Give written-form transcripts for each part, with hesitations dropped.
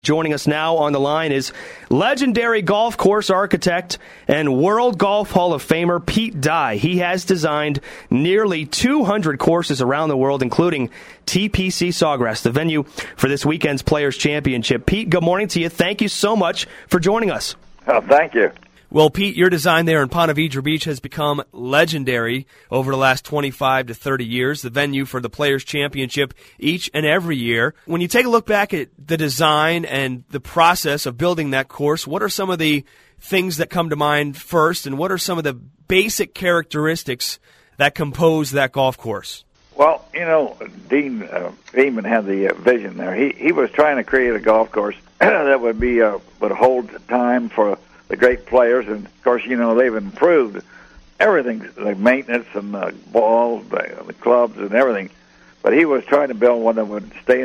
Joining us now on the line is legendary golf course architect and World Golf Hall of Famer Pete Dye. He has designed nearly 200 courses around the world, including TPC Sawgrass, the venue for this weekend's Players Championship. Pete, good morning to you. Thank you so much for joining us. Oh, thank you. Well, Pete, your design there in Ponte Vedra Beach has become legendary over the last 25 to 30 years, the venue for the Players' Championship each and every year. When you take a look back at the design and the process of building that course, what are some of the things that come to mind first, and what are some of the basic characteristics that compose that golf course? Well, you know, Dean Beeman had the vision there. He was trying to create a golf course that would hold time for the great players, and of course, you know, they've improved everything, the maintenance and the balls, the clubs, and everything. But he was trying to build one that would stay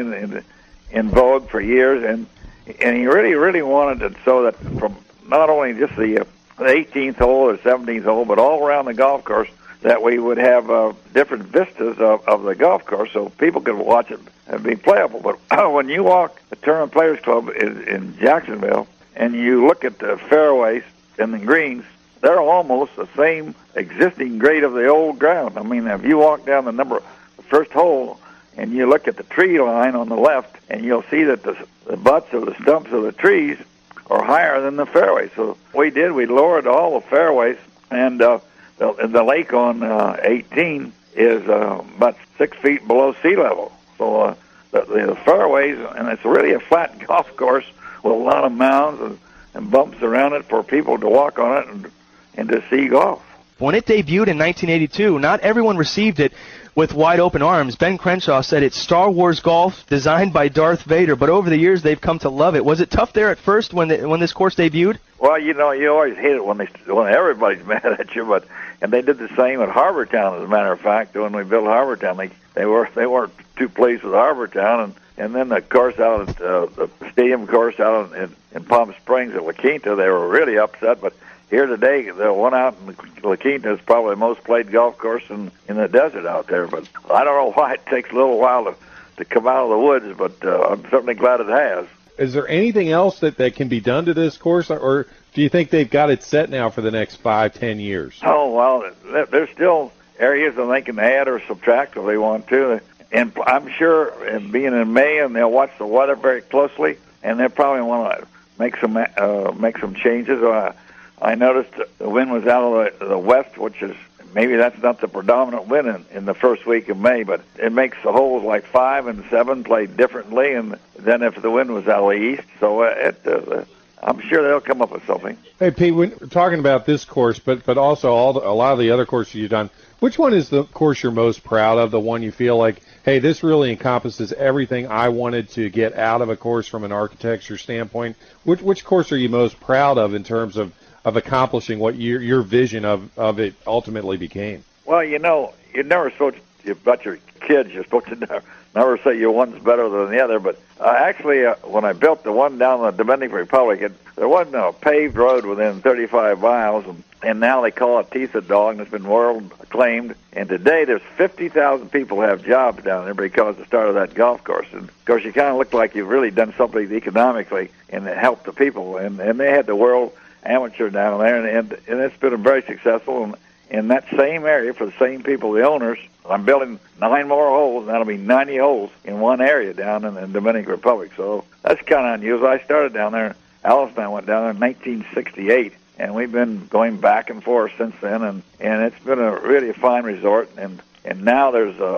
in vogue for years, and he really wanted it so that from not only just the 18th hole or 17th hole, but all around the golf course, that we would have different vistas of the golf course, so people could watch it and be playable. But when you walk the Tournament Players Club in Jacksonville, and you look at the fairways and the greens, they're almost the same existing grade of the old ground. I mean, if you walk down the first hole and you look at the tree line on the left, and you'll see that the butts of the stumps of the trees are higher than the fairways. So we lowered all the fairways, and the lake on 18 is about 6 feet below sea level. So the fairways, and it's really a flat golf course with a lot of mounds and bumps around it for people to walk on it and to see golf. When it debuted in 1982, not everyone received it with wide open arms. Ben Crenshaw said it's Star Wars golf designed by Darth Vader, but over the years they've come to love it. Was it tough there at first when this course debuted? Well, you know, you always hate it when everybody's mad at you, and they did the same at Harbortown. As a matter of fact, when we built Harbortown, they weren't too pleased with Harbortown, and then the course out at the stadium course out in Palm Springs at La Quinta, they were really upset. But here today, the one out in La Quinta is probably the most played golf course in the desert out there. But I don't know why it takes a little while to come out of the woods, but I'm certainly glad it has. Is there anything else that can be done to this course, or do you think they've got it set now for the next 5-10 years? Oh, well, there's still areas that they can add or subtract if they want to. And I'm sure, being in May, and they'll watch the weather very closely, and they'll probably want to make some changes. I noticed the wind was out of the west, which is maybe that's not the predominant wind in the first week of May, but it makes the holes like 5 and 7 play differently, and then if the wind was out of the east, so I'm sure they'll come up with something. Hey, Pete, we're talking about this course, but also a lot of the other courses you've done. Which one is the course you're most proud of, the one you feel like, hey, this really encompasses everything I wanted to get out of a course from an architecture standpoint? Which course are you most proud of in terms of accomplishing what your vision of it ultimately became? Well, you know, you're never supposed to, about your kids, you're supposed to never say your one's better than the other. But actually, when I built the one down in the Dominican Republic, there wasn't a paved road within 35 miles, and now they call it Teeth of Dog, and it's been world acclaimed. And today, there's 50,000 people who have jobs down there because of the start of that golf course. And of course, you kind of look like you've really done something economically and helped the people. And they had the world amateur down there, and it's been very successful. And in that same area, for the same people, the owners, I'm building 9 more holes, and that'll be 90 holes in one area down in the Dominican Republic. So that's kind of unusual. I started down there. Alice and I went down there in 1968, and we've been going back and forth since then, and it's been a really fine resort. And now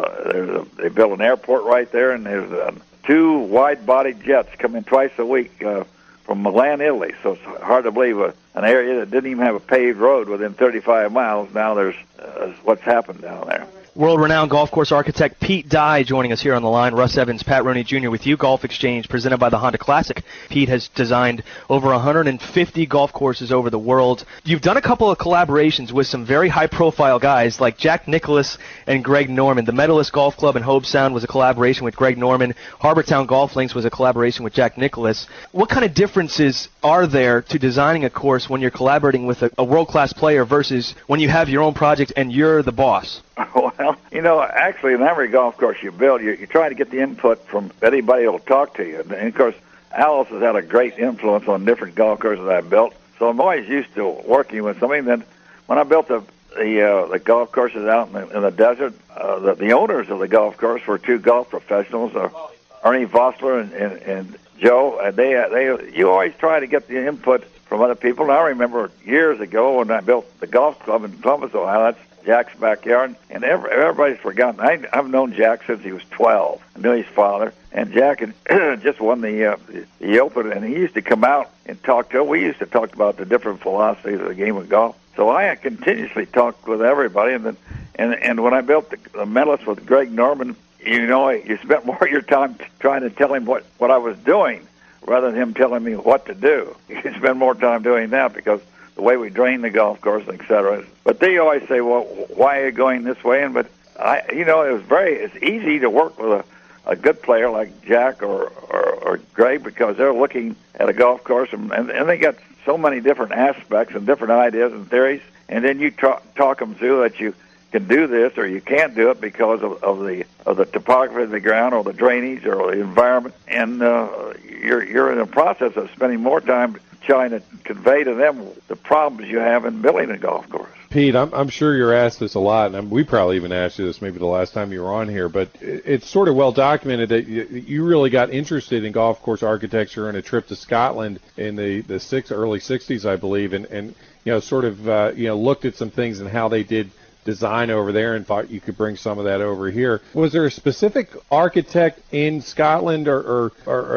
they built an airport right there, and there's 2 wide-bodied jets coming twice a week from Milan, Italy. So it's hard to believe an area that didn't even have a paved road within 35 miles. Now there's what's happened down there. World-renowned golf course architect Pete Dye joining us here on the line. Russ Evans, Pat Roney Jr. with you. Golf Exchange presented by the Honda Classic. Pete has designed over 150 golf courses over the world. You've done a couple of collaborations with some very high-profile guys like Jack Nicklaus and Greg Norman. The Medalist Golf Club in Hobe Sound was a collaboration with Greg Norman. Harbortown Golf Links was a collaboration with Jack Nicklaus. What kind of differences are there to designing a course when you're collaborating with a world-class player versus when you have your own project and you're the boss? Well, you know, actually, in every golf course you build, you're trying to get the input from anybody who will talk to you. And, of course, Alice has had a great influence on different golf courses I've built. So I'm always used to working with somebody. Then when I built the golf courses out in the desert, the owners of the golf course were two golf professionals, Ernie Vossler and Joe. And you always try to get the input from other people. And I remember years ago when I built the golf club in Columbus, Ohio. That's Jack's backyard, and everybody's forgotten. I've known Jack since he was 12. I knew his father, and Jack had just won the Open, and he used to come out and talk to us. We used to talk about the different philosophies of the game of golf. So I continuously talked with everybody, and when I built the Medalist with Greg Norman, you spent more of your time trying to tell him what I was doing rather than him telling me what to do. You spend more time doing that because the way we drain the golf course, et cetera. But they always say, well, why are you going this way? But it's easy to work with a good player like Jack or Greg because they're looking at a golf course and they got so many different aspects and different ideas and theories. And then you talk them through that you can do this or you can't do it because of the topography of the ground or the drainage or the environment. And you're in the process of spending more time trying to convey to them the problems you have in building a golf course. Pete, I'm sure you're asked this a lot, and we probably even asked you this maybe the last time you were on here, but it's sort of well documented that you really got interested in golf course architecture in a trip to Scotland in the early 60s, I believe, and sort of looked at some things and how they did design over there and thought you could bring some of that over here. Was there a specific architect in Scotland or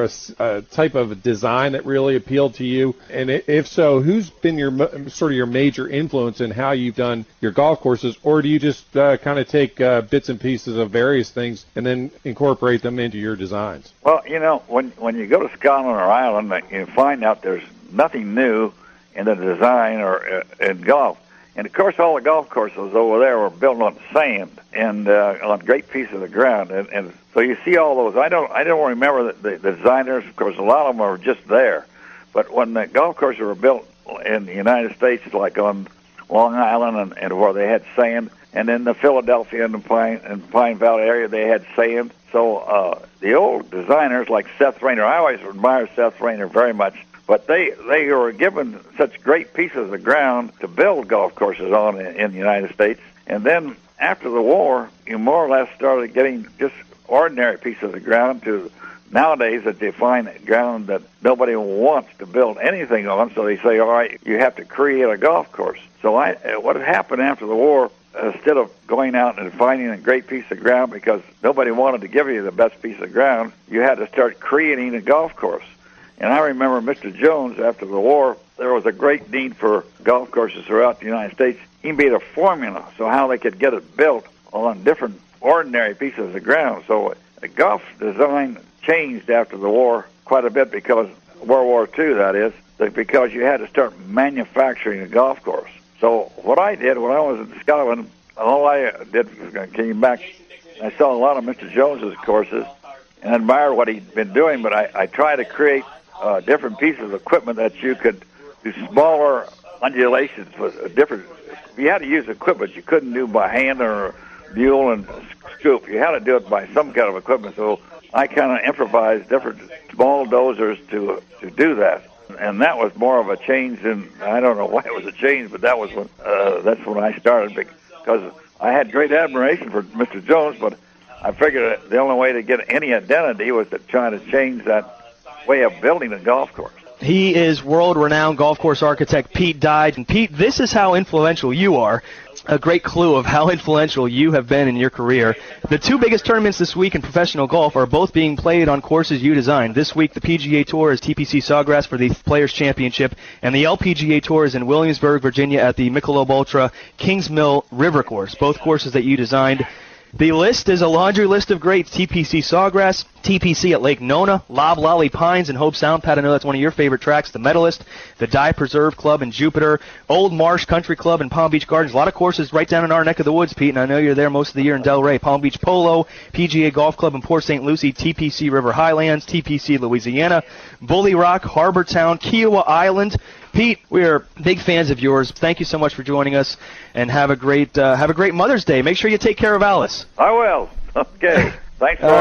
a type of design that really appealed to you? And if so, who's been your major influence in how you've done your golf courses? Or do you just kind of take bits and pieces of various things and then incorporate them into your designs? Well, when you go to Scotland or Ireland, you find out there's nothing new in the design or in golf. And, of course, all the golf courses over there were built on sand and on great pieces of ground. And so you see all those. I don't remember the designers. Of course, a lot of them are just there. But when the golf courses were built in the United States, like on Long Island and where they had sand, and in the Philadelphia and Pine Valley area, they had sand. So the old designers like Seth Rayner, I always admire Seth Rayner very much. But they were given such great pieces of ground to build golf courses on in the United States. And then after the war, you more or less started getting just ordinary pieces of ground to nowadays that they find ground that nobody wants to build anything on. So they say, all right, you have to create a golf course. So what had happened after the war, instead of going out and finding a great piece of ground because nobody wanted to give you the best piece of ground, you had to start creating a golf course. And I remember Mr. Jones, after the war, there was a great need for golf courses throughout the United States. He made a formula so how they could get it built on different ordinary pieces of ground. So the golf design changed after the war quite a bit because World War II, that is, because you had to start manufacturing a golf course. So what I did when I was in Scotland, all I did was came back. I saw a lot of Mr. Jones's courses and admired what he'd been doing, but I tried to create different pieces of equipment that you could do smaller undulations with different. You had to use equipment you couldn't do by hand or mule and scoop. You had to do it by some kind of equipment. So I kind of improvised different small dozers to do that. And that was more of a change than, I don't know why it was a change, but that was that's when I started because I had great admiration for Mr. Jones, but I figured the only way to get any identity was to try to change that way of building a golf course. He is world-renowned golf course architect Pete Dye. And Pete, this is how influential you are. A great clue of how influential you have been in your career. The two biggest tournaments this week in professional golf are both being played on courses you designed. This week, the PGA Tour is TPC Sawgrass for the Players' Championship, and the LPGA Tour is in Williamsburg, Virginia at the Michelob Ultra Kings Mill River Course, both courses that you designed. The list is a laundry list of greats. TPC Sawgrass, TPC at Lake Nona, Loblolly Pines and Hope Sound. Pat, I know that's one of your favorite tracks. The Medalist, the Dye Preserve Club in Jupiter, Old Marsh Country Club in Palm Beach Gardens. A lot of courses right down in our neck of the woods, Pete, and I know you're there most of the year in Delray. Palm Beach Polo, PGA Golf Club in Port St. Lucie, TPC River Highlands, TPC Louisiana, Bully Rock, Harbor Town, Kiowa Island. Pete, we are big fans of yours. Thank you so much for joining us, and have a great Mother's Day. Make sure you take care of Alice. I will. Okay. Thanks a lot.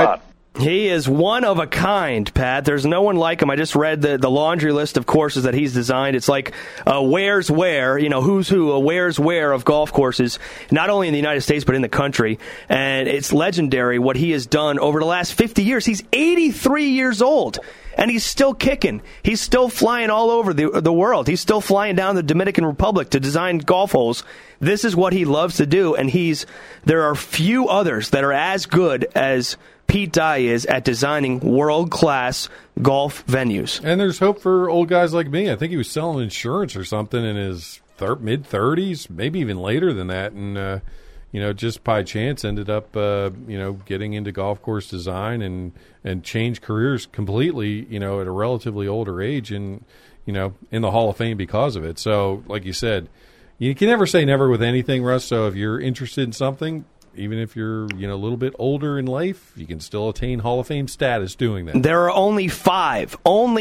He is one of a kind, Pat. There's no one like him. I just read the laundry list of courses that he's designed. It's like where's where, who's who, where's where of golf courses, not only in the United States but in the country. And it's legendary what he has done over the last 50 years. He's 83 years old, and he's still kicking. He's still flying all over the world. He's still flying down the Dominican Republic to design golf holes. This is what he loves to do, and there are few others that are as good as Pete Dye is at designing world-class golf venues. And there's hope for old guys like me. I think he was selling insurance or something in his mid-30s, maybe even later than that, and just by chance ended up getting into golf course design and changed careers completely, at a relatively older age, and in the Hall of Fame because of it. So, like you said, you can never say never with anything, Russ. So if you're interested in something, even if you're, a little bit older in life, you can still attain Hall of Fame status doing that. There are only five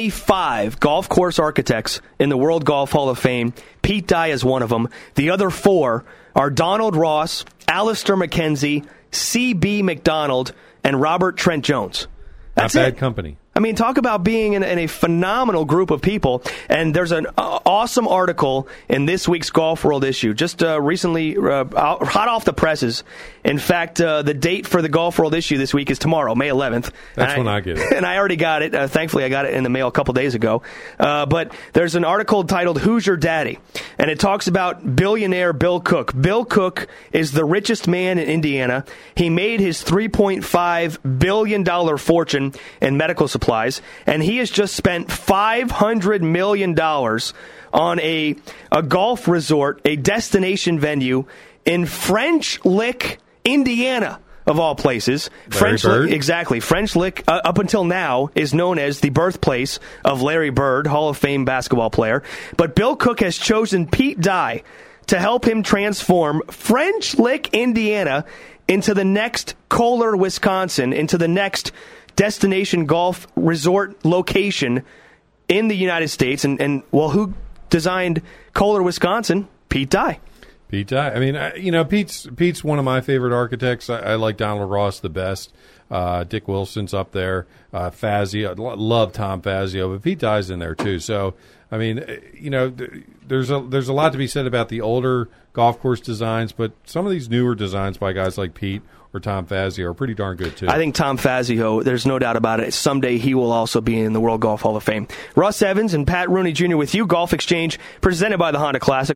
golf course architects in the World Golf Hall of Fame. Pete Dye is one of them. The other four are Donald Ross, Alistair McKenzie, C.B. McDonald, and Robert Trent Jones. That's Not bad it. company. I mean, talk about being in a phenomenal group of people. And there's an awesome article in this week's Golf World issue, just recently, hot off the presses. In fact, the date for the Golf World issue this week is tomorrow, May 11th. That's when I get it. And I already got it. Thankfully, I got it in the mail a couple days ago. But there's an article titled Who's Your Daddy? And it talks about billionaire Bill Cook. Bill Cook is the richest man in Indiana. He made his $3.5 billion fortune in medical supplies. And he has just spent $500 million on a golf resort, a destination venue in French Lick, Indiana, of all places. French Lick, exactly. French Lick, up until now, is known as the birthplace of Larry Bird, Hall of Fame basketball player. But Bill Cook has chosen Pete Dye to help him transform French Lick, Indiana, into the next Kohler, Wisconsin, into the next destination golf resort location in the United States. And who designed Kohler, Wisconsin? Pete Dye. Pete Dye. I mean, Pete's one of my favorite architects. I like Donald Ross the best. Dick Wilson's up there. Fazio. I love Tom Fazio, but Pete Dye's in there too. So, I mean, there's a lot to be said about the older golf course designs, but some of these newer designs by guys like Pete or Tom Fazio are pretty darn good too. I think Tom Fazio, there's no doubt about it, someday he will also be in the World Golf Hall of Fame. Russ Evans and Pat Rooney Jr. with you. Golf Exchange presented by the Honda Classic.